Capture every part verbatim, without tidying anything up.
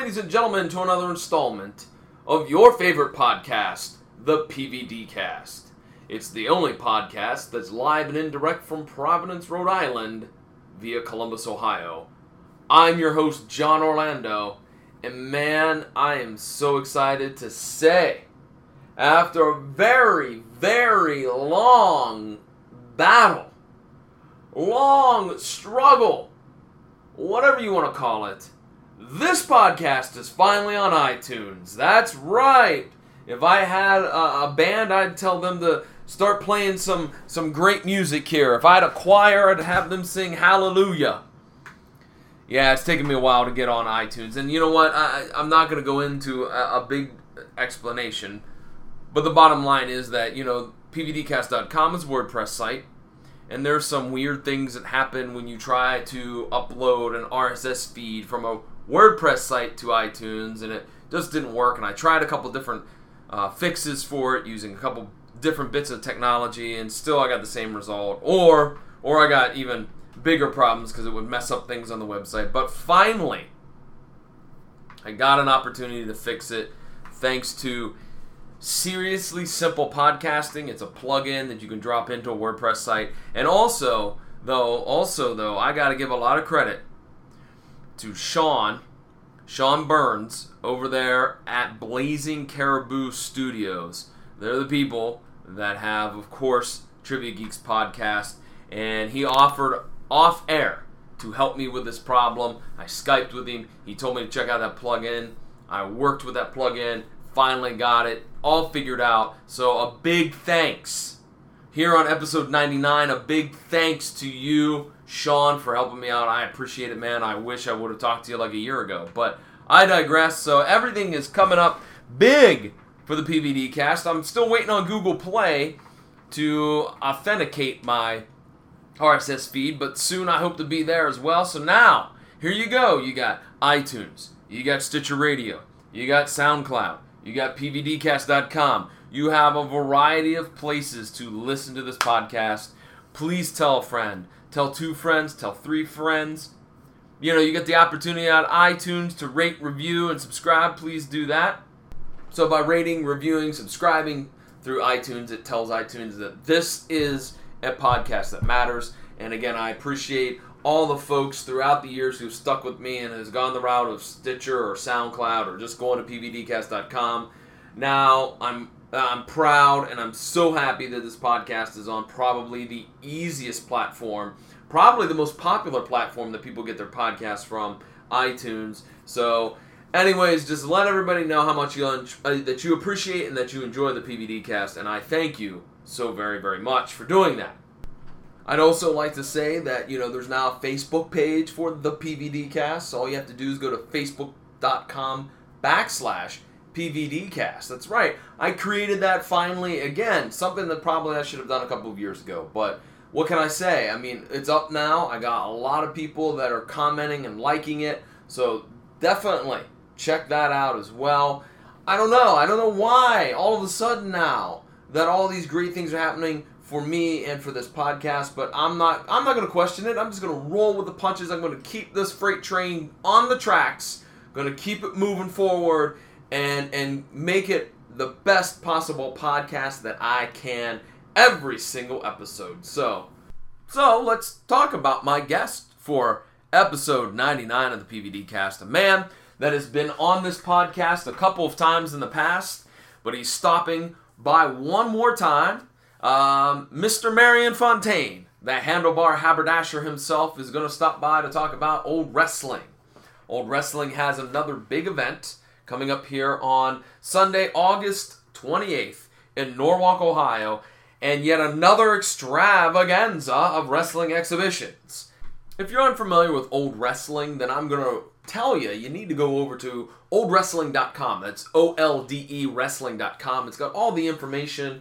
ladies and gentlemen, to another installment of your favorite podcast, the P V D Cast. It's the only podcast that's live and indirect from Providence, Rhode Island, via Columbus, Ohio. I'm your host, John Orlando, and man, I am so excited to say, after a very, very long battle, long struggle, whatever you want to call it, this podcast is finally on iTunes. That's right. If I had a, a band, I'd tell them to start playing some, some great music here. If I had a choir, I'd have them sing Hallelujah. Yeah, it's taken me a while to get on iTunes. And you know what? I, I'm not going to go into a, a big explanation. But the bottom line is that, you know, P V D cast dot com is a WordPress site. And there's some weird things that happen when you try to upload an R S S feed from a WordPress site to iTunes, and it just didn't work. And I tried a couple different uh, fixes for it using a couple different bits of technology, and still I got the same result. Or, or I got even bigger problems because it would mess up things on the website. But finally, I got an opportunity to fix it thanks to Seriously Simple Podcasting. It's a plugin that you can drop into a WordPress site. And also, though, also though, I got to give a lot of credit to Sean, Sean Burns, over there at Blazing Caribou Studios. They're the people that have, of course, Trivia Geeks podcast, and he offered off-air to help me with this problem. I Skyped with him. He told me to check out that plugin. I worked with that plugin, finally got it all figured out. So a big thanks. Here on episode ninety-nine, a big thanks to you, Sean, for helping me out. I appreciate it, man. I wish I would have talked to you like a year ago. But I digress. So everything is coming up big for the P V D cast. I'm still waiting on Google Play to authenticate my R S S feed, but soon I hope to be there as well. So now, here you go. You got iTunes. You got Stitcher Radio. You got SoundCloud. You got P V D cast dot com. You have a variety of places to listen to this podcast. Please tell a friend. Tell two friends. Tell three friends. You know, you get the opportunity on iTunes to rate, review, and subscribe. Please do that. So by rating, reviewing, subscribing through iTunes, it tells iTunes that this is a podcast that matters. And again, I appreciate all the folks throughout the years who've stuck with me and has gone the route of Stitcher or SoundCloud or just going to P V D cast dot com. Now, I'm I'm proud and I'm so happy that this podcast is on probably the easiest platform, probably the most popular platform that people get their podcasts from, iTunes. So, anyways, just let everybody know how much you un- uh, that you appreciate and that you enjoy the P V D Cast, and I thank you so very, very much for doing that. I'd also like to say that, you know, there's now a Facebook page for the P V D Cast. So all you have to do is go to facebook.com backslash PVDcast. That's right. I created that finally again. Something that probably I should have done a couple of years ago. But what can I say? I mean, it's up now. I got a lot of people that are commenting and liking it. So definitely check that out as well. I don't know. I don't know why all of a sudden now that all these great things are happening for me and for this podcast, but I'm not I'm not going to question it. I'm just going to roll with the punches. I'm going to keep this freight train on the tracks, going to keep it moving forward, and and make it the best possible podcast that I can every single episode. So, so let's talk about my guest for episode ninety-nine of the P V D Cast, a man that has been on this podcast a couple of times in the past, but he's stopping by one more time. Um, Mister Marion Fontaine, the handlebar haberdasher himself, is going to stop by to talk about Old Wrestling. Old Wrestling has another big event coming up here on Sunday, August twenty-eighth in Norwalk, Ohio, and yet another extravaganza of wrestling exhibitions. If you're unfamiliar with Old Wrestling, then I'm going to tell you, you need to go over to old wrestling dot com. That's O L D E wrestling dot com. It's got all the information,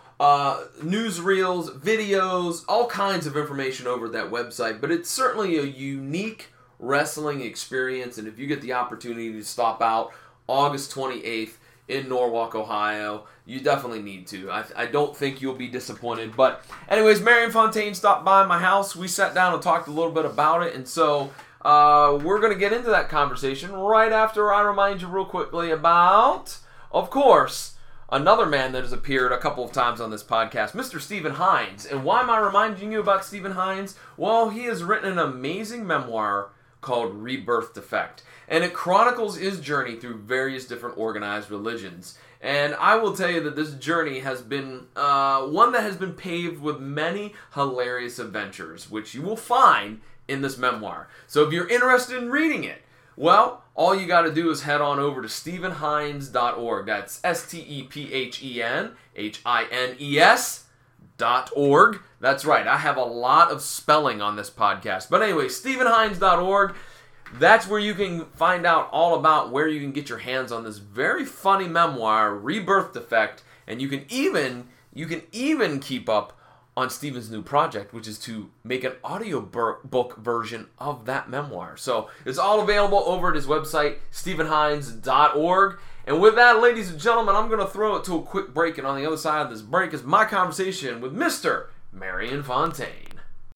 Uh, newsreels, videos, all kinds of information over that website, but it's certainly a unique wrestling experience, and if you get the opportunity to stop out August twenty-eighth in Norwalk, Ohio, you definitely need to. I, I don't think you'll be disappointed, but anyways, Marion Fontaine stopped by my house. We sat down and talked a little bit about it, and so uh, we're going to get into that conversation right after I remind you real quickly about, of course, another man that has appeared a couple of times on this podcast, Mister Stephen Hines. And why am I reminding you about Stephen Hines? Well, he has written an amazing memoir called Rebirth Defect, and it chronicles his journey through various different organized religions. And I will tell you that this journey has been uh, one that has been paved with many hilarious adventures, which you will find in this memoir. So if you're interested in reading it, well, all you got to do is head on over to stephen hines dot org. That's S T E P H E N H I N E S dot org. That's right, I have a lot of spelling on this podcast. But anyway, stephen hines dot org. That's where you can find out all about where you can get your hands on this very funny memoir, Rebirth Defect, and you can even you can even keep up on Stephen's new project, which is to make an audiobook version of that memoir. So it's all available over at his website, stephen hines dot org. And with that, ladies and gentlemen, I'm going to throw it to a quick break, and on the other side of this break is my conversation with Mister Marion Fontaine.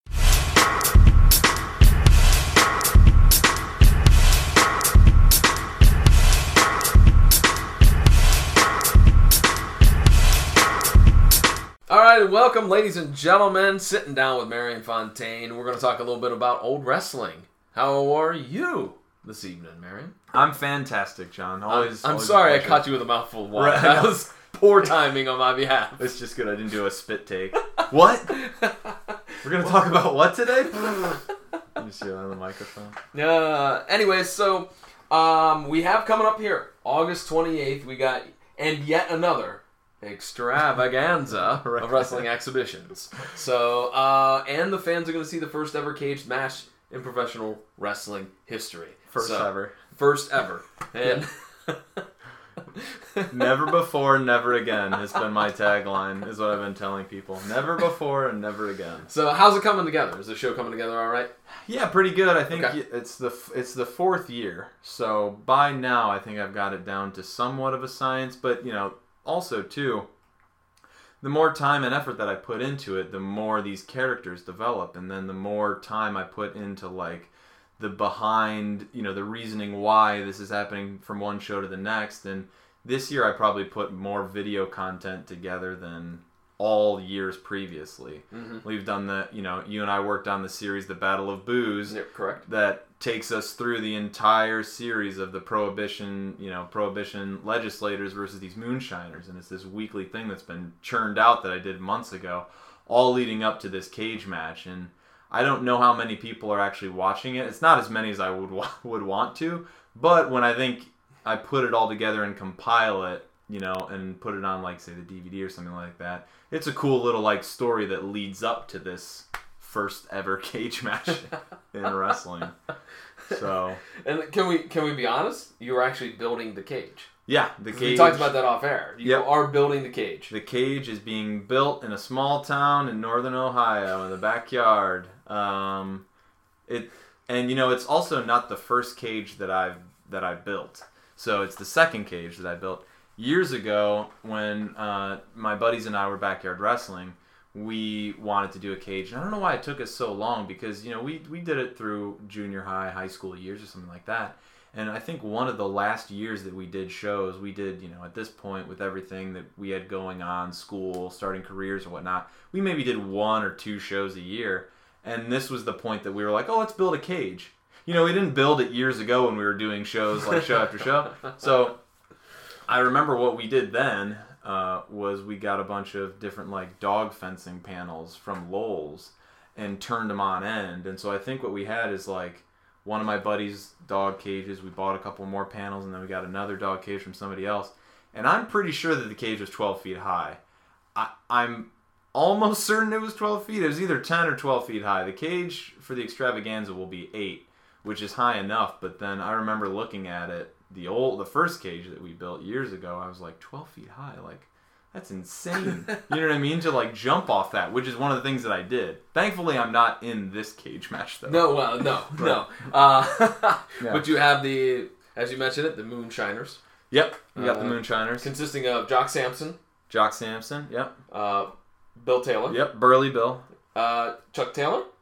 All right, welcome, ladies and gentlemen. Sitting down with Marion Fontaine. We're going to talk a little bit about old wrestling. How are you this evening, Marion? I'm fantastic, John. Always. I'm, I'm always sorry I caught you with a mouthful of water. Right. That was poor timing on my behalf. It's just good I didn't do a spit take. What? We're going to talk about what today? Let me see on the microphone. Uh, anyway, so um, we have coming up here, August twenty-eighth, we got, and yet another extravaganza Right. of wrestling exhibitions. So, uh, and the fans are going to see the first ever caged match in professional wrestling history. First So, ever. First ever. And Never before, never again has been my tagline, is what I've been telling people. Never before and never again. So, how's it coming together? Is the show coming together all right? Yeah, pretty good. I think Okay. it's the it's the fourth year. So by now, I think I've got it down to somewhat of a science. But, you know, also, too, the more time and effort that I put into it, the more these characters develop. And then the more time I put into, like, the behind, you know, the reasoning why this is happening from one show to the next. And this year I probably put more video content together than all years previously. Mm-hmm. We've done the, you know, you and I worked on the series The Battle of Booze. Yep, correct. That takes us through the entire series of the prohibition, you know, prohibition legislators versus these moonshiners. And it's this weekly thing that's been churned out that I did months ago, all leading up to this cage match. And I don't know how many people are actually watching it. It's not as many as I would wa- would want to, but when I think I put it all together and compile it, you know, and put it on, like, say, the D V D or something like that, it's a cool little, like, story that leads up to this first ever cage match in wrestling. So, And can we can we be honest? You were actually building the cage. yeah, the cage. We talked about that off air. You Yep. are building the cage. The cage is being built in a small town in northern Ohio in the backyard. Um, it and you know it's also not the first cage that I've that I built. So it's the second cage that I built years ago when uh, my buddies and I were backyard wrestling. We wanted to do a cage, and I don't know why it took us so long because you know we we did it through junior high, high school years or something like that. And I think one of the last years that we did shows, we did, you know, at this point with everything that we had going on, school, starting careers or whatnot, we maybe did one or two shows a year. And this was the point that we were like, oh, let's build a cage. You know, we didn't build it years ago when we were doing shows like show after show. So I remember what we did then uh, was we got a bunch of different like dog fencing panels from Lowe's and turned them on end. And so I think what we had is like, one of my buddy's dog cages, we bought a couple more panels, and then we got another dog cage from somebody else. And I'm pretty sure that the cage was twelve feet high. I, I'm almost certain it was twelve feet. It was either ten or twelve feet high. The cage for the extravaganza will be eight, which is high enough. But then I remember looking at it, the old, the first cage that we built years ago, I was like, twelve feet high? Like, that's insane. You know what I mean? To like jump off that, which is one of the things that I did. Thankfully, I'm not in this cage match though. No, well, no, no. Uh, Yeah. But you have the, as you mentioned it, the Moonshiners, Yep, we got Uh, the Moonshiners. consisting of Jock Sampson, Jock Sampson, yep. uh, Bill Taylor, Yep, Burly Bill. uh, Chuck Taylor,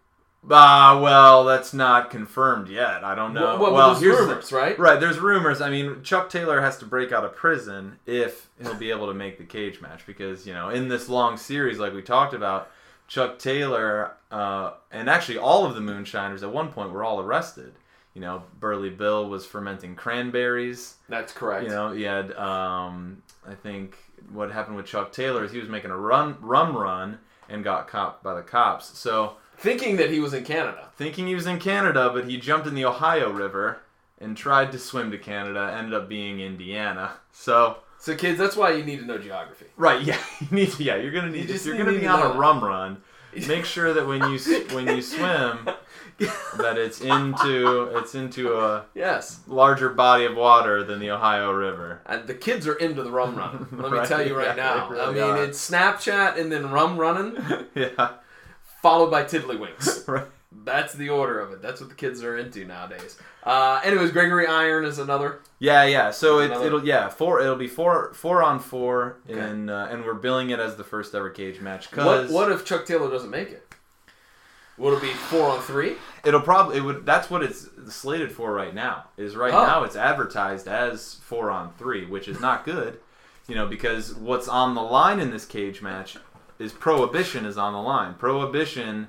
Ah, well, that's not confirmed yet. I don't know. Well, well, well there's here's rumors, the, right? Right, there's rumors. I mean, Chuck Taylor has to break out of prison if he'll be able to make the cage match because, you know, in this long series like we talked about, Chuck Taylor uh, and actually all of the Moonshiners at one point were all arrested. You know, Burly Bill was fermenting cranberries. That's correct. You know, he had, um, I think, what happened with Chuck Taylor is he was making a run, rum run and got caught by the cops. So... Thinking that he was in Canada. Thinking he was in Canada, but he jumped in the Ohio River and tried to swim to Canada, ended up being Indiana. So... So kids, that's why you need to know geography. Right, yeah. You need to, yeah, you're going to need... You If you're need- going to need be to on know a that. rum run, make sure that when you s- when you swim, that it's into it's into a Yes. larger body of water than the Ohio River. And the kids are into the rum run. Let me Right, tell you right yeah, now. they really I mean, are. it's Snapchat and then rum running, Yeah. followed by tiddlywinks. Right. That's the order of it. That's what the kids are into nowadays. Uh, anyways, Gregory Iron is another. Yeah, yeah. So it, Another- it'll yeah four. It'll be four four on four, Okay. and uh, and we're billing it as the first ever cage match. What Cause What if Chuck Taylor doesn't make it? Will it be four on three? it'll probably it would. That's what it's slated for right now. Is right Oh. now it's advertised as four on three, which is not good. You know, because what's on the line in this cage match is Prohibition is on the line. Prohibition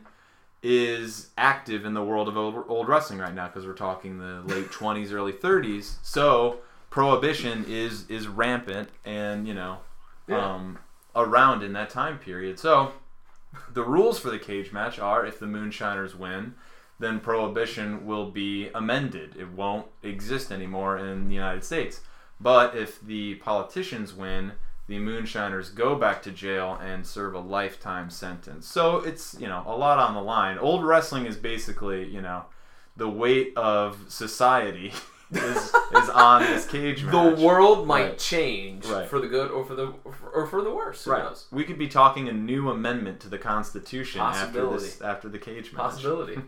is active in the world of old, old wrestling right now because we're talking the late twenties, early thirties. So Prohibition is is rampant and, you know, Yeah. um, around in that time period. So the rules for the cage match are if the Moonshiners win, then Prohibition will be amended. It won't exist anymore in the United States. But if the politicians win, the Moonshiners go back to jail and serve a lifetime sentence. So it's, you know, a lot on the line. Old wrestling is basically, you know, the weight of society is is on this cage match. The world might Right. change Right. for the good or for the or for the worse. Who Right. knows? We could be talking a new amendment to the Constitution after Possibility. this after the cage match. Possibility.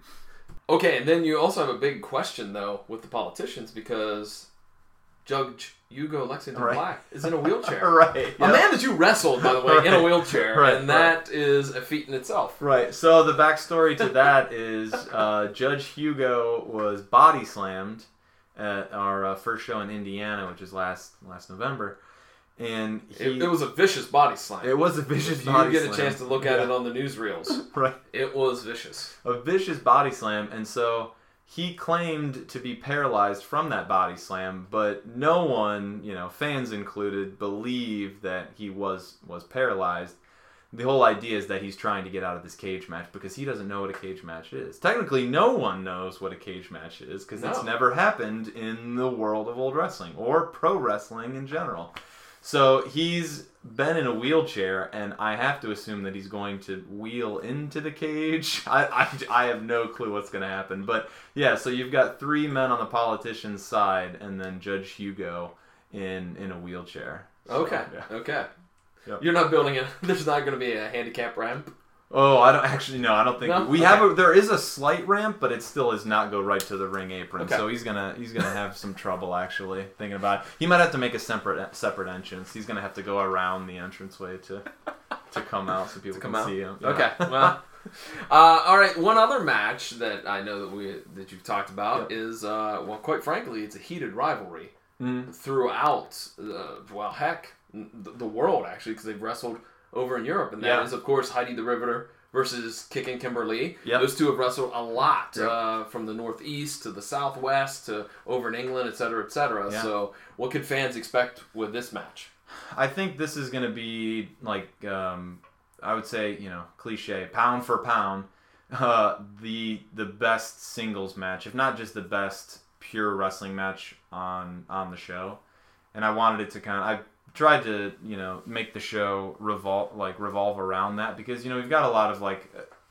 Okay, and then you also have a big question though with the politicians because Judge Hugo Lexington Right. Black is in a wheelchair. Right. A yep. man that you wrestled, by the way, in a Right. wheelchair, Right, and that is a feat in itself. Right. So the backstory to that is uh, Judge Hugo was body slammed at our uh, first show in Indiana, which is last last November, and he, It, it was a vicious body slam. it was a vicious If you body get slam. a chance to look at Yeah. it on the newsreels, Right. it was vicious. A vicious body slam, and so he claimed to be paralyzed from that body slam, but no one, you know, fans included, believe that he was was paralyzed. The whole idea is that he's trying to get out of this cage match because he doesn't know what a cage match is. Technically, no one knows what a cage match is because No. it's never happened in the world of old wrestling or pro wrestling in general. So he's been in a wheelchair, and I have to assume that he's going to wheel into the cage. I, I, I have no clue what's going to happen. But yeah, so you've got three men on the politician's side, and then Judge Hugo in, in a wheelchair. So, Okay, yeah. okay. Yep. You're not building it. There's not going to be a handicap ramp. Oh, I don't actually no. I don't think No? we Okay. have. A, there is a slight ramp, but it still does not go right to the ring apron. Okay. So he's gonna he's gonna have some trouble actually thinking about it. He might have to make a separate separate entrance. He's gonna have to go around the entranceway to to come out so people come can out? see him. Okay, well, uh, all right. One other match that I know that we that you've talked about Yep. is, uh, well, quite frankly, it's a heated rivalry Mm. throughout, uh, well, heck, the, the world actually, because they've wrestled over in Europe, and that Yeah. is, of course, Heidi the Riveter versus Kicking Kimberly. Yep. Those two have wrestled a lot, Yep. uh, from the northeast to the southwest to over in England, et cetera, et cetera. Yeah. So, what could fans expect with this match? I think this is gonna be like um, I would say you know cliche pound for pound uh, the the best singles match, if not just the best pure wrestling match on on the show. And I wanted it to kind of I tried to you know make the show revolve like revolve around that because you know we've got a lot of like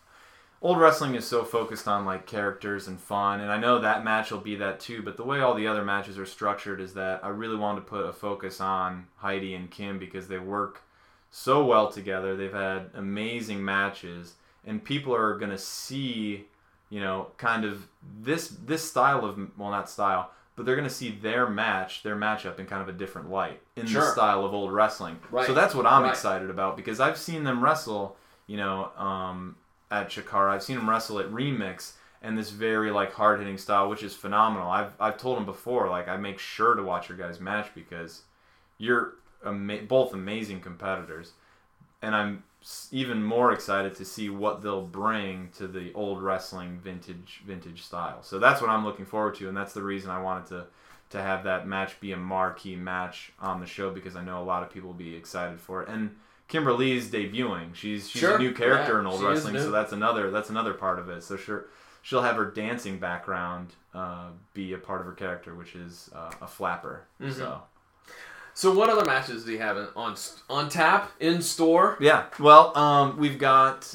old wrestling is so focused on like characters and fun, and I know that match will be that too, but the way all the other matches are structured is that I really wanted to put a focus on Heidi and Kim because they work so well together. They've had amazing matches, and people are going to see, you know, kind of this this style of, well, not style, but they're going to see their match, their matchup in kind of a different light in Sure. the style of old wrestling. Right. So that's what I'm Right. excited about because I've seen them wrestle, you know, um, at Chikara. I've seen him wrestle at Remix and this very like hard hitting style, which is phenomenal. I've I've told him before, like I make sure to watch your guys' match because you're ama- both amazing competitors, and I'm even more excited to see what they'll bring to the old wrestling vintage vintage style. So that's what I'm looking forward to, and that's the reason I wanted to to have that match be a marquee match on the show, because I know a lot of people will be excited for it. And Kimberly's debuting. She's she's Sure. a new character Yeah, in old she is wrestling, new. so that's another that's another part of it. So sure, she'll have her dancing background uh, be a part of her character, which is uh, a flapper. Mhm. So. So what other matches do you have in- on on tap, in store? Yeah, well, um, we've got,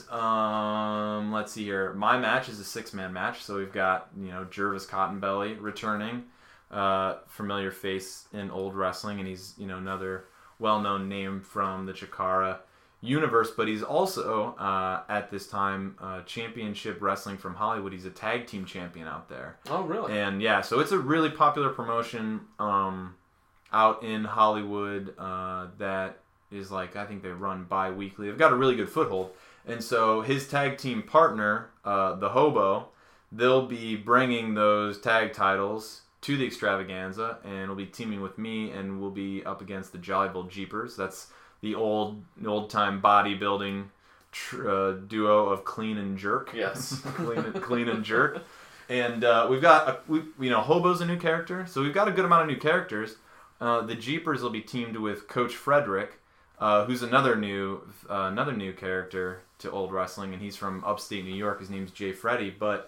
um, let's see here. My match is a six-man match, so we've got, you know, Jervis Cottonbelly returning, uh, familiar face in old wrestling, and he's, you know, another well-known name from the Chikara universe, but he's also, uh, at this time, uh, championship wrestling from Hollywood. He's a tag team champion out there. Oh, really? And, yeah, so it's a really popular promotion, um... out in Hollywood uh, that is like, I think they run bi-weekly. They've got a really good foothold. And so his tag team partner, uh, the Hobo, they'll be bringing those tag titles to the Extravaganza, and will be teaming with me, and we'll be up against the Jollyville Jeepers. That's the old old-time bodybuilding tr- uh, duo of Clean and Jerk. Yes. Clean, and, Clean and Jerk. And uh, we've got, a, we, you know, Hobo's a new character, so we've got a good amount of new characters. Uh, the Jeepers will be teamed with Coach Frederick, uh, who's another new uh, another new character to old wrestling, and he's from upstate New York. His name's Jay Freddy, but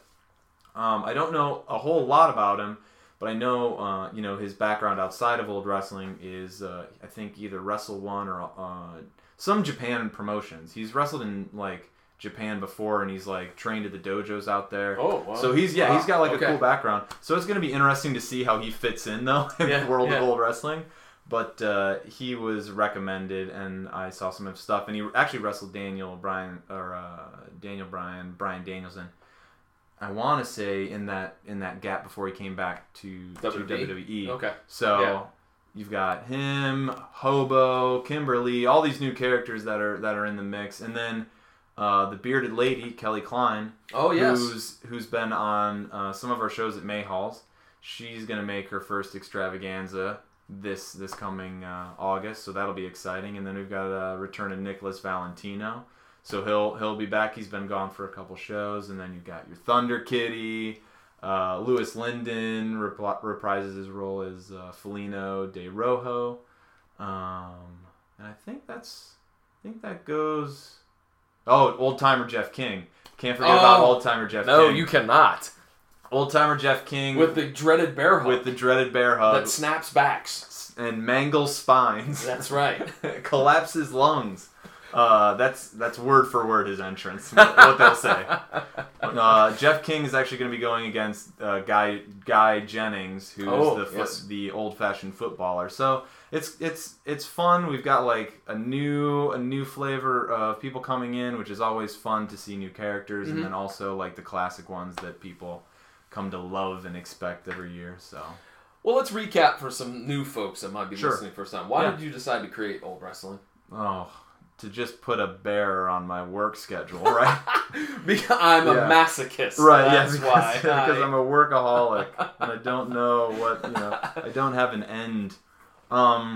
um, I don't know a whole lot about him, but I know uh, you know his background outside of old wrestling is uh, I think either Wrestle One or uh, some Japan promotions. He's wrestled in like Japan before, and he's like trained at the dojos out there. Oh, wow. So he's yeah, Wow. he's got like Okay. a cool background. So it's going to be interesting to see how he fits in though in Yeah, the world yeah. of old wrestling. But uh, he was recommended, and I saw some of his stuff, and he actually wrestled Daniel Bryan or uh, Daniel Bryan, Bryan Danielson. I want to say in that in that gap before he came back to, to W W E? W W E. Okay. So Yeah. you've got him, Hobo, Kimberly, all these new characters that are that are in the mix, and then uh, the bearded lady Kelly Klein, Oh, yes. who's who's been on uh, some of our shows at Mayhalls. She's gonna make her first extravaganza this this coming uh, August, so that'll be exciting. And then we've got a uh, return of Nicholas Valentino, so he'll he'll be back. He's been gone for a couple shows. And then you've got your Thunder Kitty. Uh, Lewis Linden repri- reprises his role as uh, Felino de Rojo, um, and I think that's I think that goes. Oh, old timer Jeff King. Can't forget Oh, about old timer Jeff No, King. you cannot. Old timer Jeff King With the dreaded bear hug with the dreaded bear hug that snaps backs. and mangles spines, That's right. collapses lungs. Uh, that's that's word for word his entrance. What they'll say. Uh, Jeff King is actually going to be going against uh, Guy Guy Jennings, who's Oh, the foot, yes. the old fashioned footballer. So it's it's it's fun. We've got like a new a new flavor of people coming in, which is always fun to see new characters, Mhm. and then also like the classic ones that people come to love and expect every year. So Well, let's recap for some new folks that might be Sure. listening first time. Why Yeah. did you decide to create Old Wrestling? oh, to just put a bear on my work schedule, right? Because I'm Yeah. a masochist. Right, That's yeah, because, why. because I- I'm a workaholic and I don't know what, you know, I don't have an end. Um,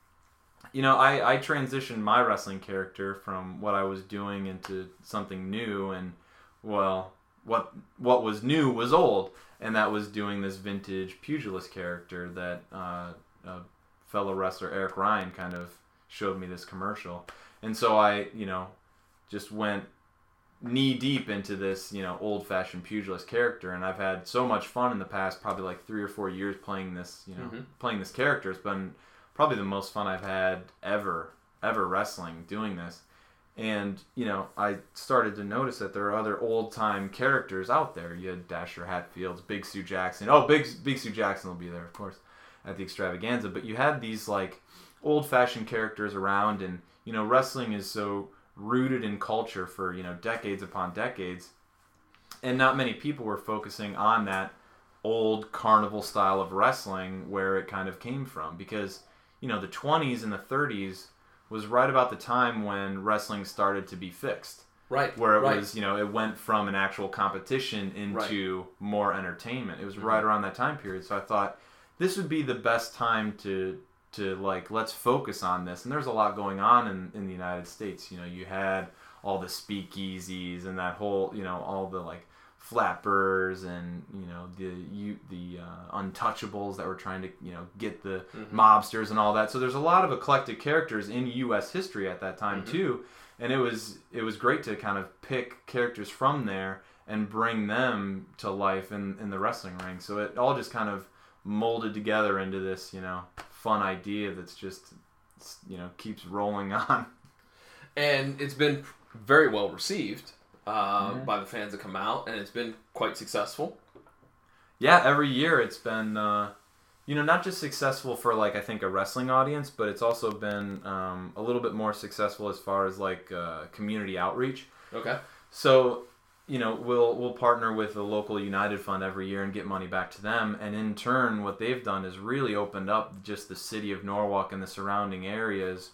you know, I, I transitioned my wrestling character from what I was doing into something new, and, well, what what was new was old, and that was doing this vintage pugilist character that uh, a fellow wrestler, Eric Ryan, kind of showed me this commercial. And so I, you know, just went knee deep into this, you know, old-fashioned pugilist character, and I've had so much fun in the past, probably like three or four years playing this, you know, Mhm. playing this character. It's been probably the most fun I've had ever, ever wrestling doing this. And, you know, I started to notice that there are other old-time characters out there. You had Dasher Hatfields, Big Sue Jackson. Oh, Big Big Sue Jackson will be there, of course, at the extravaganza. But you had these, like, old-fashioned characters around, and, you know, wrestling is so rooted in culture for, you know, decades upon decades, and not many people were focusing on that old carnival style of wrestling where it kind of came from, because, you know, the twenties and the thirties was right about the time when wrestling started to be fixed. Right. Where it right. was, you know, it went from an actual competition into right. more entertainment. It was mm-hmm. right around that time period. So I thought this would be the best time to, to like, let's focus on this. And there's a lot going on in, in the United States. You know, you had all the speakeasies and that whole, you know, all the, like, flappers and, you know, the you, the uh, untouchables that were trying to, you know, get the mm-hmm. mobsters and all that. So there's a lot of eclectic characters in U S history at that time, mm-hmm. too. And it was it was great to kind of pick characters from there and bring them to life in, in the wrestling ring. So it all just kind of molded together into this, you know, fun idea that's just, you know, keeps rolling on. And it's been very well received uh, mm-hmm. by the fans that come out, and it's been quite successful. Yeah, every year it's been, uh, you know, not just successful for, like, I think a wrestling audience, but it's also been um, a little bit more successful as far as, like, uh, community outreach. Okay. So, you know, we'll we'll partner with the local United Fund every year and get money back to them. And in turn, what they've done is really opened up just the city of Norwalk and the surrounding areas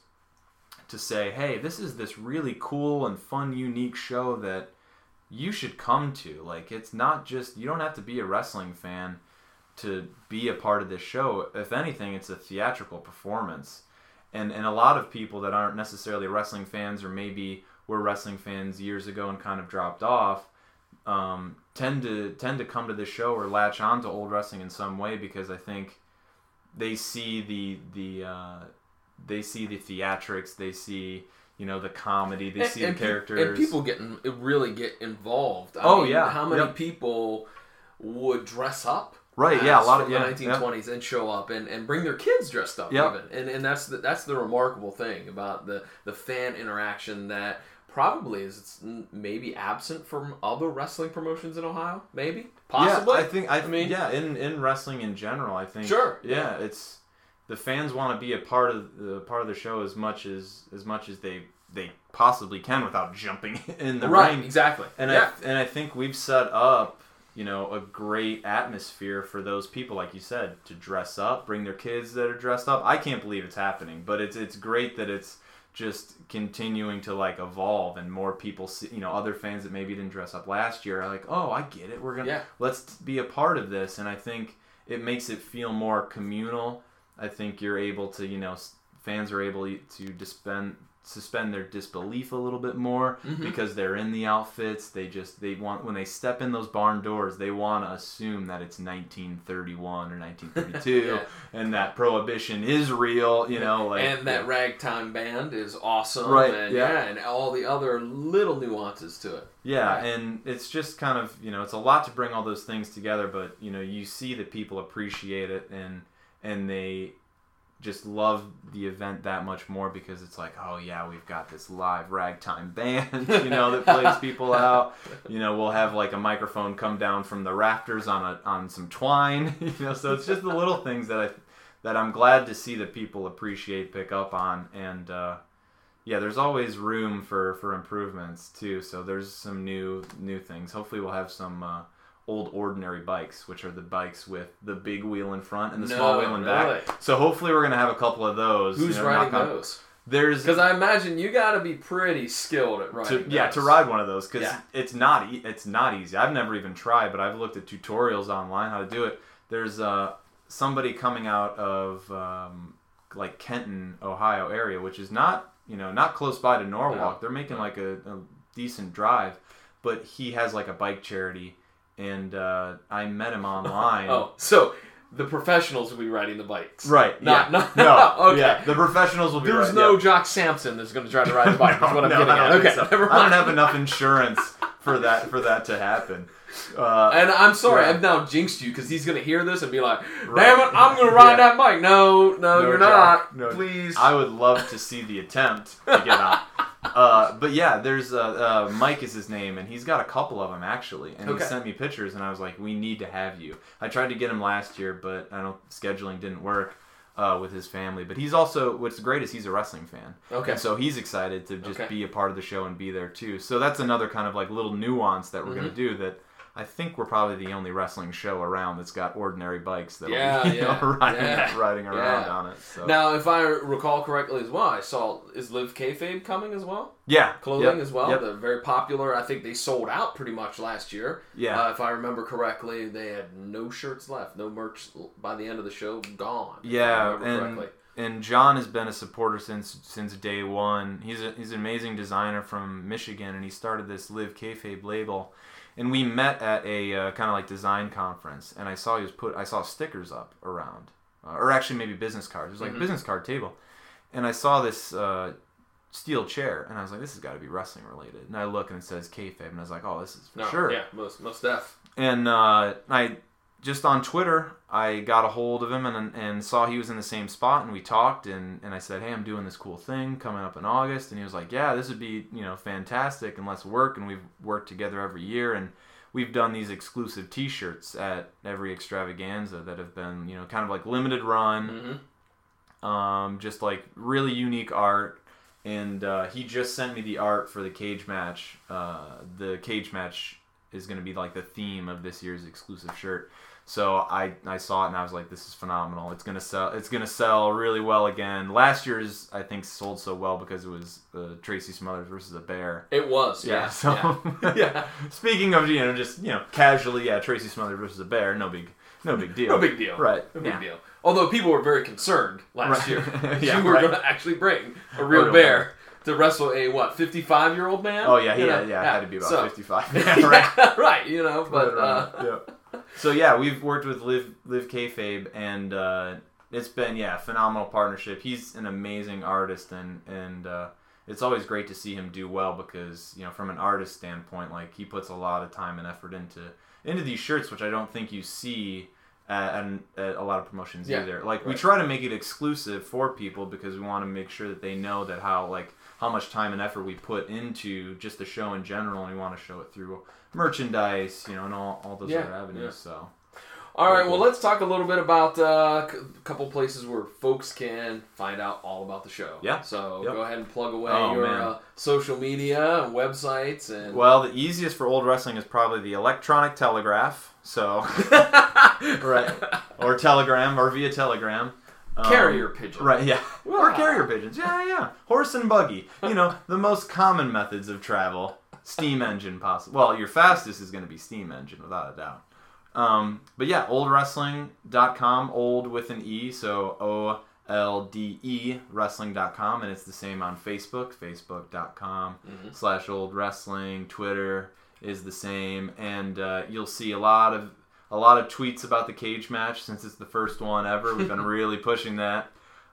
to say, hey, this is this really cool and fun, unique show that you should come to. Like, it's not just, you don't have to be a wrestling fan to be a part of this show. If anything, it's a theatrical performance. And and a lot of people that aren't necessarily wrestling fans, or maybe were wrestling fans years ago and kind of dropped off, um, tend to tend to come to this show or latch on to old wrestling in some way, because I think they see the the uh, they see the theatrics, they see, you know, the comedy, they and, see and the characters, pe- and people get in, really get involved. I oh mean, yeah, how many yep. people would dress up? Right, yeah, a lot of the yeah, nineteen twenties yeah. and show up and, and bring their kids dressed up yep. even, and and that's the, that's the remarkable thing about the, the fan interaction that probably is it's maybe absent from other wrestling promotions in Ohio, maybe possibly. Yeah, I think I, I mean, yeah, in, in wrestling in general, I think sure, yeah, yeah. it's the fans want to be a part of the part of the show as much as as much as they they possibly can without jumping in the right, ring. Exactly, and yeah. I and I think we've set up, you know, a great atmosphere for those people, like you said, to dress up, bring their kids that are dressed up. I can't believe it's happening, but it's it's great that it's just continuing to, like, evolve, and more people see, you know, other fans that maybe didn't dress up last year are like, oh, I get it. We're gonna yeah. let's be a part of this, and I think it makes it feel more communal. I think you're able to, you know, fans are able to dispen, suspend their disbelief a little bit more mm-hmm. because they're in the outfits. They just, they want, when they step in those barn doors, they want to assume that it's nineteen thirty-one or nineteen thirty-two yeah. and that Prohibition is real, you know. Like, and that yeah. ragtime band is awesome. Right, and, yeah. yeah. And all the other little nuances to it. Yeah, right. And it's just kind of, you know, it's a lot to bring all those things together, but, you know, you see that people appreciate it, and and they just love the event that much more because it's like, oh yeah, we've got this live ragtime band, you know, that plays people out. You know, we'll have like a microphone come down from the rafters on a on some twine, you know. So it's just the little things that I that I'm glad to see that people appreciate, pick up on, and uh, yeah, there's always room for, for improvements too. So there's some new new things. Hopefully, we'll have some. Uh, old ordinary bikes, which are the bikes with the big wheel in front and the no, small wheel in really? back. So hopefully we're going to have a couple of those. Who's you know, riding on, those? There's Because I imagine you got to be pretty skilled at riding to, those. Yeah, to ride one of those, because yeah. it's not e- it's not easy. I've never even tried, but I've looked at tutorials online how to do it. There's uh, somebody coming out of um, like Kenton, Ohio area, which is not, you know, not close by to Norwalk. No. They're making no. like a, a decent drive, but he has like a bike charity. And uh, I met him online. Oh, so the professionals will be riding the bikes, right? Not, yeah. no, no. okay. Yeah, the professionals will be. There's riding, no yeah. Jock Sampson that's going to try to ride the bike. no, Is what I'm no, getting I at. don't Okay, so. never mind. I don't have enough insurance for that for that to happen. Uh, and I'm sorry, yeah. I've now jinxed you because he's going to hear this and be like, "Damn right. it, I'm going to ride yeah. that bike." No, no, no you're Jock. not. No. Please. I would love to see the attempt to get on. Uh, but yeah, there's uh, uh, Mike is his name, and he's got a couple of them actually, and okay. he sent me pictures, and I was like, we need to have you. I tried to get him last year, but I don't scheduling didn't work uh, with his family. But he's also, what's great is he's a wrestling fan, okay, and so he's excited to just okay. be a part of the show and be there too. So that's another kind of like little nuance that we're mm-hmm. gonna do that I think we're probably the only wrestling show around that's got ordinary bikes that Yeah, are you yeah, know, riding, yeah, riding around yeah. on it. So. Now, if I recall correctly as well, I saw, is Live Kayfabe coming as well? Yeah. Clothing yep, as well. Yep. They're very popular. I think they sold out pretty much last year. Yeah. Uh, if I remember correctly, they had no shirts left, no merch by the end of the show, gone. Yeah, if I remember and correctly. and John has been a supporter since since day one. He's a, he's an amazing designer from Michigan, and he started this Live Kayfabe label. And we met at a uh, kind of like design conference, and I saw he was put. I saw stickers up around, uh, or actually maybe business cards. It was like Mm-hmm. a business card table, and I saw this uh, steel chair, and I was like, "This has got to be wrestling related." And I look, and it says kayfabe, and I was like, "Oh, this is for No, sure." Yeah, most most def. And uh, I just on Twitter, I got a hold of him and and saw he was in the same spot, and we talked, and, and I said, "Hey, I'm doing this cool thing coming up in August," and he was like, "Yeah, this would be you know fantastic, and let's work." And we've worked together every year, and we've done these exclusive T-shirts at every extravaganza that have been you know kind of like limited run, Mm-hmm. um, just like really unique art. And uh, he just sent me the art for the cage match. Uh, the cage match is going to be like the theme of this year's exclusive shirt. So I, I saw it and I was like, this is phenomenal. It's gonna sell. It's gonna sell really well again. Last year's I think sold so well because it was uh, Tracy Smothers versus a bear. It was, yeah. Yeah. So yeah. yeah. speaking of you know just you know casually, yeah, Tracy Smothers versus a bear. No big, no big deal. No big deal. Right. No big yeah. deal. Although people were very concerned last Right. year. Yeah, you were right. going to actually bring a real real bear, bear. to wrestle a, what, fifty-five-year-old man? Oh yeah, You yeah, know? yeah. It had to be about so, fifty-five. Yeah, right. yeah, right, you know, but... Right, Uh, right, yeah. So yeah, we've worked with Live Live Kayfabe, and uh, it's been yeah phenomenal partnership. He's an amazing artist, and and uh, it's always great to see him do well because you know from an artist standpoint, like he puts a lot of time and effort into into these shirts, which I don't think you see at, at a lot of promotions Yeah, either. Like we right. try to make it exclusive for people because we want to make sure that they know that how like how much time and effort we put into just the show in general, and we want to show it through merchandise, you know, and all, all those Yeah, other avenues. yeah. So, all right, Very well, cool. let's talk a little bit about uh, a couple places where folks can find out all about the show. Yeah. So Yep. go ahead and plug away Oh, your man. uh, social media and websites. and well, the easiest for old wrestling is probably the Electronic Telegraph. So, right, or Telegram, or via Telegram. Um, Carrier pigeon. Right, yeah. Or Wow. carrier pigeons. Yeah, yeah. Horse and buggy. You know, the most common methods of travel. Steam engine, possible. Well, your fastest is going to be steam engine, without a doubt. Um, but yeah, old wrestling dot com, old with an E, so O L D E, wrestling dot com, and it's the same on Facebook, facebook dot com Mhm. slash old wrestling. Twitter is the same, and uh, you'll see a lot of a lot of tweets about the cage match since it's the first one ever. We've been really pushing that.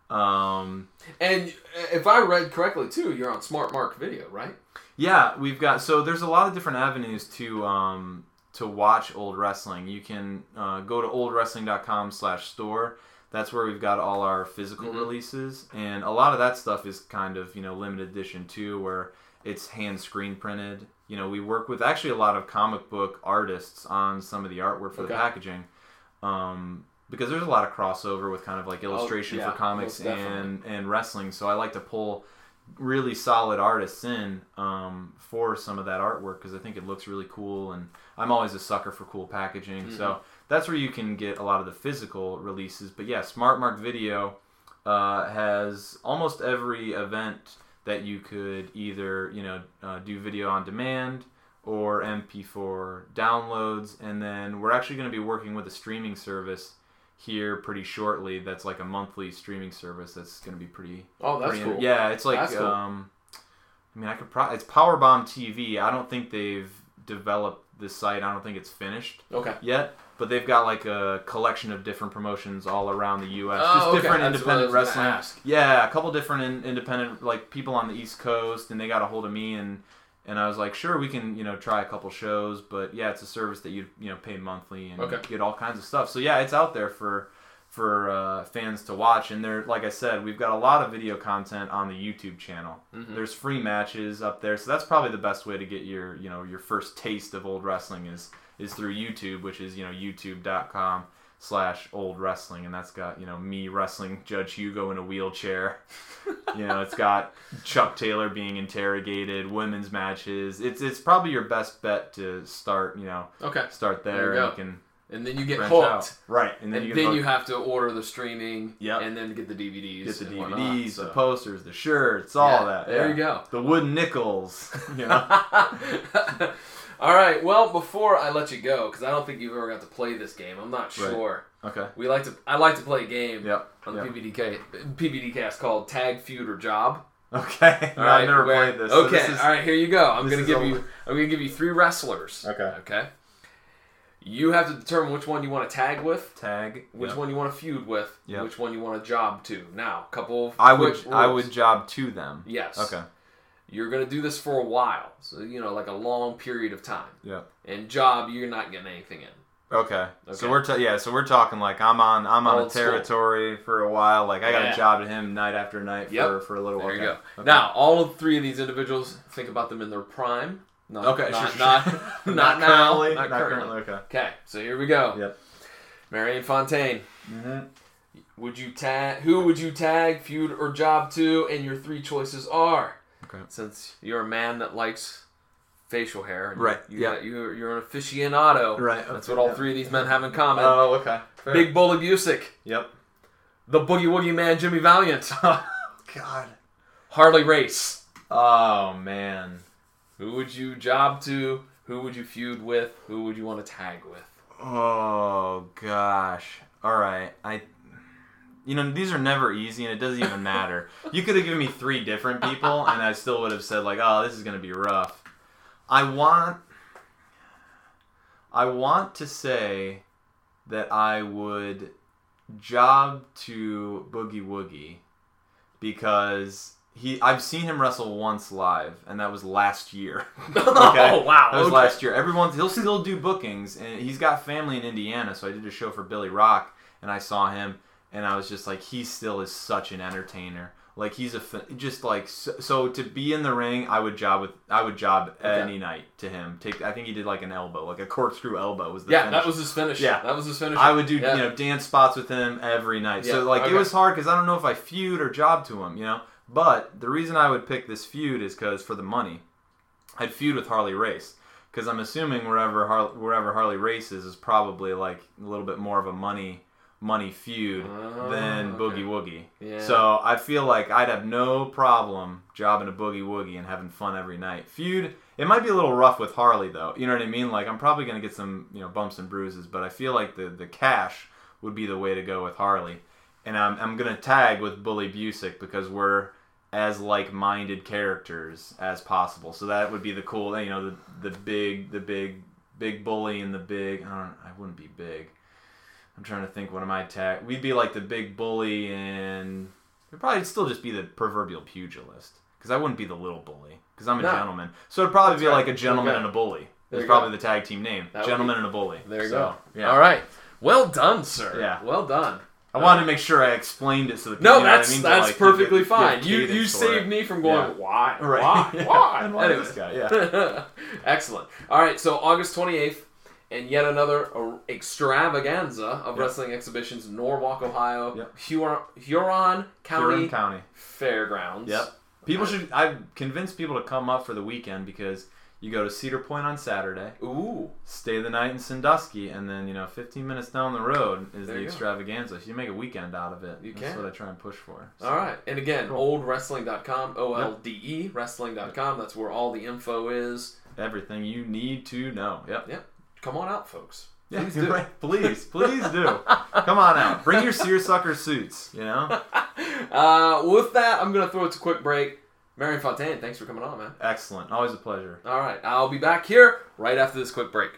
Um, And if I read correctly, too, you're on Smart Mark Video, right? Yeah, we've got so there's a lot of different avenues to um, to watch old wrestling. You can uh, go to old wrestling dot com slash store. That's where we've got all our physical Mhm. releases, and a lot of that stuff is kind of you know limited edition too, where it's hand screen printed. You know, we work with actually a lot of comic book artists on some of the artwork for the Okay. packaging. Um, because there's a lot of crossover with kind of like illustration yeah, for comics most definitely. and, and wrestling. So I like to pull really solid artists in um, for some of that artwork because I think it looks really cool, and I'm always a sucker for cool packaging. Mhm. So that's where you can get a lot of the physical releases. But yeah, Smart Mark Video uh, has almost every event that you could either you know uh, do video on demand or M P four downloads, and then we're actually going to be working with a streaming service here pretty shortly. That's like a monthly streaming service. That's going to be pretty. Oh, that's pretty cool. Yeah, it's like That's cool. um, I mean, I could probably it's Powerbomb T V. I don't think they've developed the site. I don't think it's finished Okay. yet. But they've got like a collection of different promotions all around the U S Oh, Just okay. different That's what I independent was gonna wrestling. ask. Yeah, a couple different in, independent like people on the East Coast, and they got a hold of me, and and I was like, sure, we can you know try a couple shows, but yeah, it's a service that you you know pay monthly and Okay. get all kinds of stuff. So yeah, it's out there for for uh, fans to watch, and there, like I said, we've got a lot of video content on the YouTube channel. Mhm. There's free matches up there, so that's probably the best way to get your you know your first taste of old wrestling is is through YouTube, which is you know youtube dot com slash old wrestling, and that's got, you know, me wrestling Judge Hugo in a wheelchair. You know, it's got Chuck Taylor being interrogated, women's matches. It's it's probably your best bet to start, you know, okay. start there. There you and go. you can And then you get branch hooked. out. Right. And then, And you, then get you have to order the streaming Yep. and then get the D V Ds. get the and D V Ds, whatnot, so. the posters, the shirts, all Yeah, that. there yeah. you go. The wooden nickels, you know. All right. Well, before I let you go, because I don't think you've ever got to play this game. I'm not Right. sure. Okay. We like to. I like to play a game Yep. on the yep. P V D K P V D cast called Tag, Feud, or Job. Okay. No, All right, I've never where- played this. so Okay. this is- All right. Here you go. I'm this gonna is give a- you. I'm gonna give you three wrestlers. Okay. Okay. You have to determine which one you want to tag with, Tag. which yep. one you want to feud with, Yep. which one you want to job to. Now, a couple of I would quick I rules. would job to them. Yes. Okay. You're gonna do this for a while, so you know, like a long period of time. Yep. And job, you're not getting anything in. Okay. Okay. So we're ta- yeah, so we're talking like I'm on I'm on Old a school. territory for a while. Like I got Yeah. a job to him night after night Yep. for, for a little while. There you Okay. go. Okay. Now, all of three of these individuals, think about them in their prime. Not, Okay, not, sure, not, sure. not, Not now. currently, Not not currently. currently, okay. Okay, so here we go. Yep. Marion Fontaine. Mm-hmm. Would you tag? Who would you tag, feud, or job to? And your three choices are. Okay. Since you're a man that likes facial hair, and Right, You, yeah. got, you're you're an aficionado. Right, That's okay, what all yeah. three of these men have in common. Oh, okay. Fair. Big Bully Busick, Yep. the Boogie Woogie Man Jimmy Valiant, God. Harley Race. Oh man. Who would you job to? Who would you feud with? Who would you want to tag with? Oh gosh. All right. I. You know, these are never easy, and it doesn't even matter. You could have given me three different people, and I still would have said like, "Oh, this is gonna be rough." I want. I want to say that I would job to Boogie Woogie because he. I've seen him wrestle once live, and that was last year. Oh wow! That was okay. last year. Everyone, he'll still do bookings, and he's got family in Indiana, so I did a show for Billy Rock, and I saw him, and I was just like, he still is such an entertainer. Like he's a just like so, so to be in the ring, I would job with I would job Okay. any night to him. Take I think he did like an elbow, like a corkscrew elbow was the Yeah, finish. that was his finish. Yeah. that was his finish. I would do Yeah. you know dance spots with him every night. Yeah, So like okay. it was hard because I don't know if I feud or job to him, you know. But the reason I would pick this feud is because for the money, I'd feud with Harley Race because I'm assuming wherever Har- wherever Harley races is probably like a little bit more of a money money feud Oh, than okay. Boogie Woogie. Yeah. So I feel like I'd have no problem jobbing a Boogie Woogie and having fun every night. Feud, it might be a little rough with Harley though. You know what I mean? Like I'm probably gonna get some you know bumps and bruises, but I feel like the the cash would be the way to go with Harley. And I'm I'm gonna tag with Bully Busick because we're as like-minded characters as possible. So that would be the cool, you know, the the big the big big bully and the big. I don't. I wouldn't be big. I'm trying to think. What am I tag? We'd be like the big bully, and we'd probably still just be the proverbial pugilist because I wouldn't be the little bully because I'm a No. gentleman. So it'd probably That's be right. like a gentleman Okay. and a bully. There It's you probably go. the tag team name. That would Gentleman be- and a bully. There you So, go. Yeah. All right. Well done, sir. Yeah. Well done. I wanted to make sure I explained it so that No, you know what that's I mean, to, that's like, perfectly give it- fine. give You you cadence for saved it. me from going, Yeah. why? Right. Why? Yeah. Why? And why Anyway. this guy? Yeah. Excellent. All right, so August twenty-eighth, and yet another uh, extravaganza of Yep. wrestling exhibitions in Norwalk, Ohio, Yep. Huron, Huron County Huron County. Fairgrounds. Yep. People should. I've convinced people to come up for the weekend because you go to Cedar Point on Saturday, Ooh. stay the night in Sandusky, and then you know, fifteen minutes down the road is There the you go. extravaganza. So you make a weekend out of it. You That's can. what I try and push for. So, All right. And again, Cool. old wrestling dot com, O L D E, wrestling dot com. That's where all the info is. Everything you need to know. Yep. Yep. Come on out, folks. Yeah, Please do. right. Please, please do. Come on out. Bring your seersucker suits. You know. Uh, with that, I'm going to throw it to a quick break. Marion Fontaine, thanks for coming on, man. Excellent. Always a pleasure. All right. I'll be back here right after this quick break.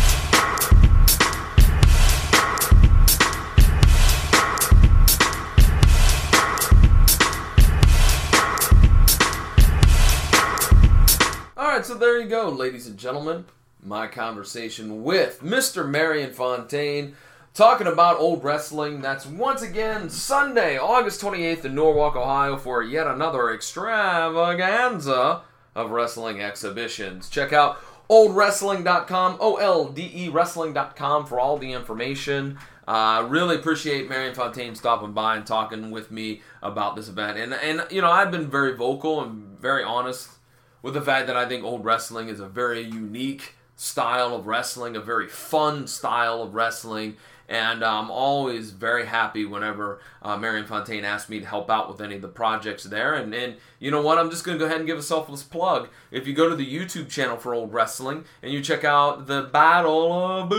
All right, so there you go, ladies and gentlemen. My conversation with Mister Marion Fontaine, talking about old wrestling. That's once again Sunday, August twenty-eighth in Norwalk, Ohio, for yet another extravaganza of wrestling exhibitions. Check out old wrestling dot com, O L D E wrestling dot com for all the information. I uh, really appreciate Marion Fontaine stopping by and talking with me about this event. And, and you know, I've been very vocal and very honest with the fact that I think old wrestling is a very unique style of wrestling, a very fun style of wrestling. And I'm always very happy whenever uh, Marion Fontaine asks me to help out with any of the projects there. And, and you know what? I'm just going to go ahead and give a selfless plug. If you go to the YouTube channel for Old Wrestling and you check out the Battle of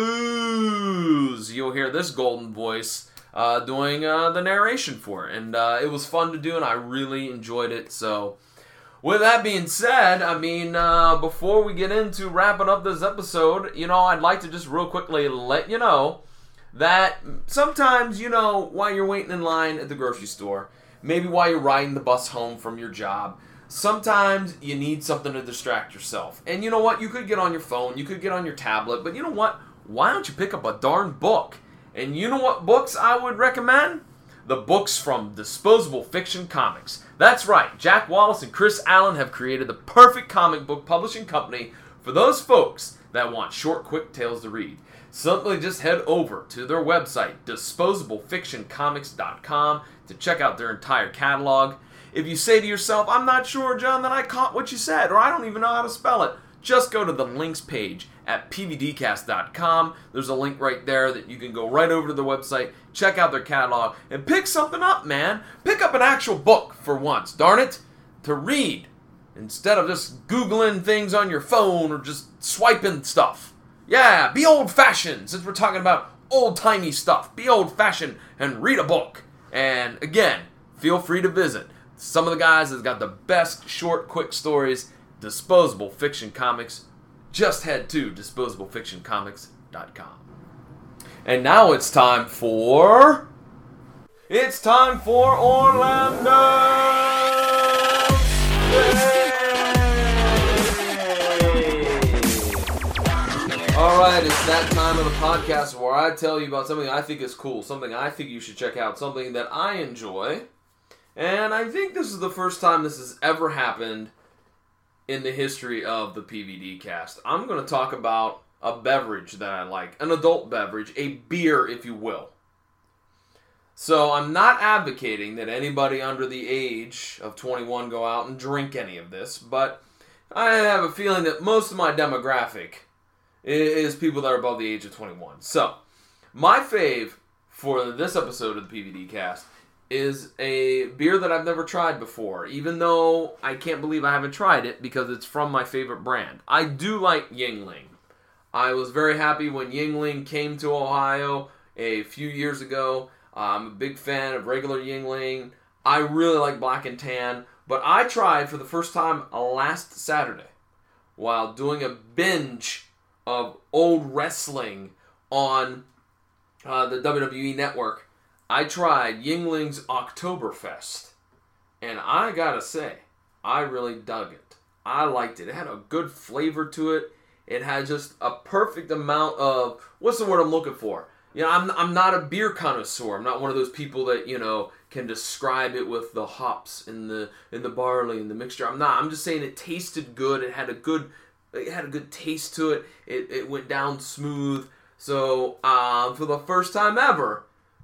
Booze, you'll hear this golden voice uh, doing uh, the narration for it. And uh, it was fun to do, and I really enjoyed it. So with that being said, I mean, uh, before we get into wrapping up this episode, you know, I'd like to just real quickly let you know that sometimes, you know, while you're waiting in line at the grocery store, maybe while you're riding the bus home from your job, sometimes you need something to distract yourself. And you know what? You could get on your phone, you could get on your tablet, but you know what? Why don't you pick up a darn book? And you know what books I would recommend? The books from Disposable Fiction Comics. That's right, Jack Wallace and Chris Allen have created the perfect comic book publishing company for those folks that want short, quick tales to read. Simply just head over to their website, disposable fiction comics dot com, to check out their entire catalog. If you say to yourself, I'm not sure, John, that I caught what you said, or I don't even know how to spell it, just go to the links page at p v d cast dot com. There's a link right there that you can go right over to the website, check out their catalog, and pick something up, man. Pick up an actual book for once, darn it, to read, instead of just Googling things on your phone or just swiping stuff. Yeah, be old-fashioned, since we're talking about old-timey stuff. Be old-fashioned and read a book. And again, feel free to visit some of the guys that got the best short, quick stories, Disposable Fiction Comics. Just head to disposable fiction comics dot com. And now it's time for... It's time for Orlando! Yeah! Alright, it's that time of the podcast where I tell you about something I think is cool, something I think you should check out, something that I enjoy. And I think this is the first time this has ever happened in the history of the P V D cast. I'm going to talk about a beverage that I like, an adult beverage, a beer, if you will. So I'm not advocating that anybody under the age of twenty-one go out and drink any of this, but I have a feeling that most of my demographic is people that are above the age of twenty-one. So, my fave for this episode of the P V D cast is a beer that I've never tried before, even though I can't believe I haven't tried it because it's from my favorite brand. I do like Yuengling. I was very happy when Yuengling came to Ohio a few years ago. I'm a big fan of regular Yuengling. I really like Black and Tan, but I tried for the first time last Saturday while doing a binge of old wrestling on uh, the W W E Network. I tried Yuengling's Oktoberfest, and I gotta say, I really dug it. I liked it. It had a good flavor to it. It had just a perfect amount of, what's the word I'm looking for? You know, I'm I'm not a beer connoisseur. I'm not one of those people that, you know, can describe it with the hops and the and the barley and the mixture. I'm not. I'm just saying it tasted good. It had a good it had a good taste to it. It it went down smooth. So, um, for the first time ever,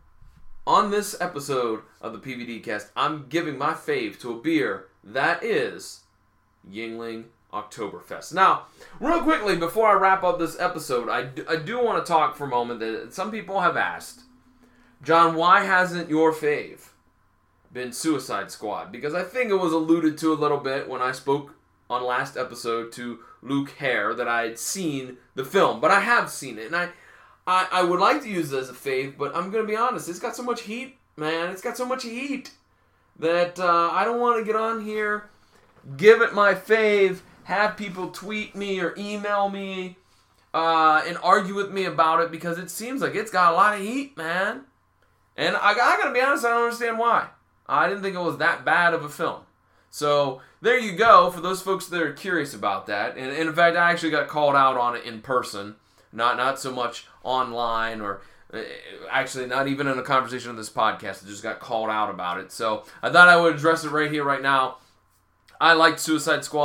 on this episode of the P V D cast, I'm giving my fave to a beer that is Yuengling Oktoberfest. Now, real quickly, before I wrap up this episode, I do, I do want to talk for a moment that some people have asked, John, why hasn't your fave been Suicide Squad? Because I think it was alluded to a little bit when I spoke on last episode to Luke Hare that I had seen the film, but I have seen it, and I I, I would like to use it as a fave, but I'm going to be honest, it's got so much heat, man. It's got so much heat that uh, I don't want to get on here, give it my fave, have people tweet me or email me uh, and argue with me about it because it seems like it's got a lot of heat, man. And I, I got to be honest, I don't understand why. I didn't think it was that bad of a film. So there you go, for those folks that are curious about that. And, and in fact, I actually got called out on it in person. Not not so much online or uh, actually not even in a conversation on this podcast. I just got called out about it. So I thought I would address it right here, right now. I liked Suicide Squad.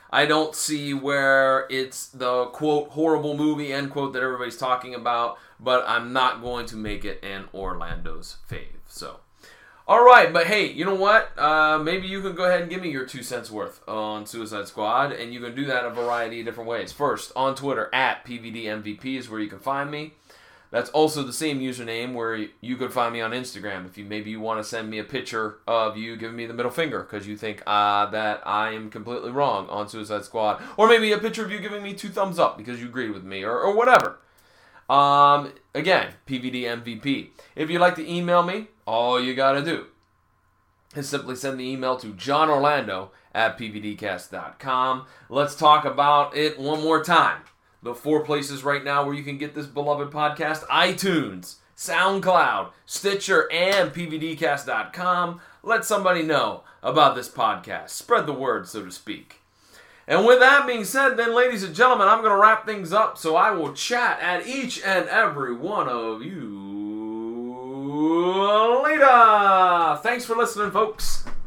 I don't see where it's the, quote, horrible movie, end quote, that everybody's talking about, but I'm not going to make it an Orlando's fave. So, all right, but hey, you know what? Uh, maybe you can go ahead and give me your two cents worth on Suicide Squad, and you can do that a variety of different ways. First, on Twitter, at P V D M V P is where you can find me. That's also the same username where you could find me on Instagram if you maybe you want to send me a picture of you giving me the middle finger because you think uh, that I am completely wrong on Suicide Squad. Or maybe a picture of you giving me two thumbs up because you agree with me or, or whatever. Um, again, P V D M V P. If you'd like to email me, all you got to do is simply send the email to john orlando at p v d cast dot com. Let's talk about it one more time. The four places right now where you can get this beloved podcast: iTunes, SoundCloud, Stitcher, and p v d cast dot com. Let somebody know about this podcast. Spread the word, so to speak. And with that being said, then, ladies and gentlemen, I'm going to wrap things up, so I will chat at each and every one of you later. Thanks for listening, folks.